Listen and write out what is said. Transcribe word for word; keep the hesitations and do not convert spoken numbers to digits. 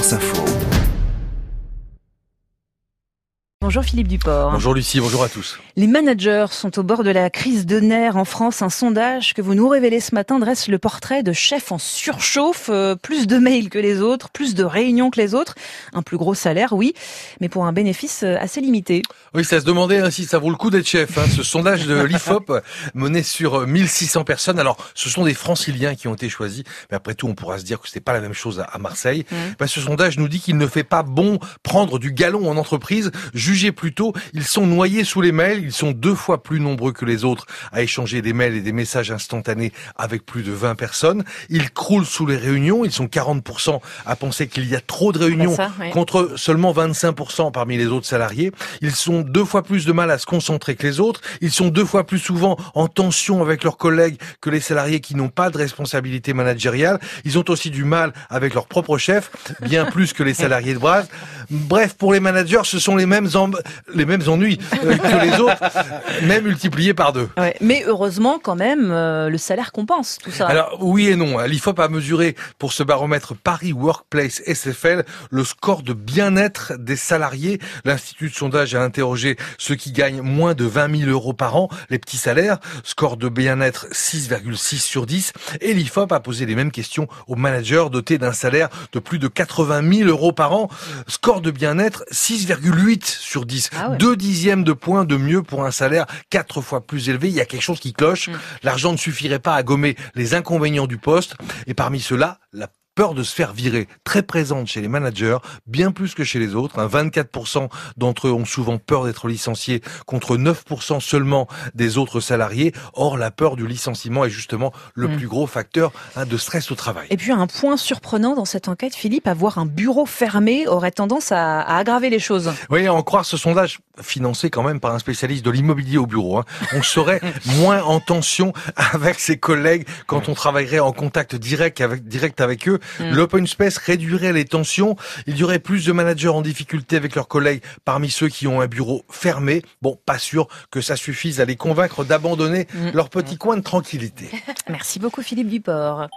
France Info. Bonjour Philippe Duport. Bonjour Lucie, bonjour à tous. Les managers sont au bord de la crise de nerfs en France. Un sondage que vous nous révélez ce matin dresse le portrait de chefs en surchauffe. Euh, plus de mails que les autres, plus de réunions que les autres. Un plus gros salaire, oui, mais pour un bénéfice assez limité. Oui, ça se demandait hein, si ça vaut le coup d'être chef. Hein. Ce sondage de l'I F O P mené sur mille six cents personnes. Alors, ce sont des franciliens qui ont été choisis. Mais après tout, on pourra se dire que c'est pas la même chose à Marseille. Mmh. Ben, ce sondage nous dit qu'il ne fait pas bon prendre du galon en entreprise. Jugez plutôt, ils sont noyés sous les mails, ils sont deux fois plus nombreux que les autres à échanger des mails et des messages instantanés avec plus de vingt personnes. Ils croulent sous les réunions, ils sont quarante pour cent à penser qu'il y a trop de réunions ben ça, oui. contre seulement vingt-cinq pour cent parmi les autres salariés. Ils sont deux fois plus de mal à se concentrer que les autres, ils sont deux fois plus souvent en tension avec leurs collègues que les salariés qui n'ont pas de responsabilité managériale. Ils ont aussi du mal avec leur propre chef, bien plus que les salariés de base. Bref, pour les managers, ce sont les mêmes en... les mêmes ennuis euh, que les autres, même multipliés par deux. Ouais, mais heureusement, quand même, euh, le salaire compense tout ça. Alors, oui et non. L'I F O P a mesuré pour ce baromètre Paris Workplace S F L le score de bien-être des salariés. L'Institut de sondage a interrogé ceux qui gagnent moins de vingt mille euros par an, les petits salaires. Score de bien-être six virgule six sur dix. Et l'I F O P a posé les mêmes questions aux managers dotés d'un salaire de plus de quatre-vingt mille euros par an. Score de bien-être six virgule huit sur dix. Ah ouais. Deux dixièmes de points de mieux pour un salaire quatre fois plus élevé. Il y a quelque chose qui cloche. Mmh. L'argent ne suffirait pas à gommer les inconvénients du poste. Et parmi ceux-là, la peur de se faire virer, très présente chez les managers, bien plus que chez les autres. vingt-quatre pour cent d'entre eux ont souvent peur d'être licenciés, contre neuf pour cent seulement des autres salariés. Or, la peur du licenciement est justement le mmh. plus gros facteur hein, de stress au travail. Et puis, un point surprenant dans cette enquête, Philippe, avoir un bureau fermé aurait tendance à, à aggraver les choses. Oui, à en croire ce sondage, financé quand même par un spécialiste de l'immobilier au bureau. Hein. On serait moins en tension avec ses collègues quand on travaillerait en contact direct avec, direct avec eux. Mmh. L'open space réduirait les tensions. Il y aurait plus de managers en difficulté avec leurs collègues parmi ceux qui ont un bureau fermé. Bon, pas sûr que ça suffise à les convaincre d'abandonner mmh. leur petit coin de tranquillité. Merci beaucoup Philippe Duport.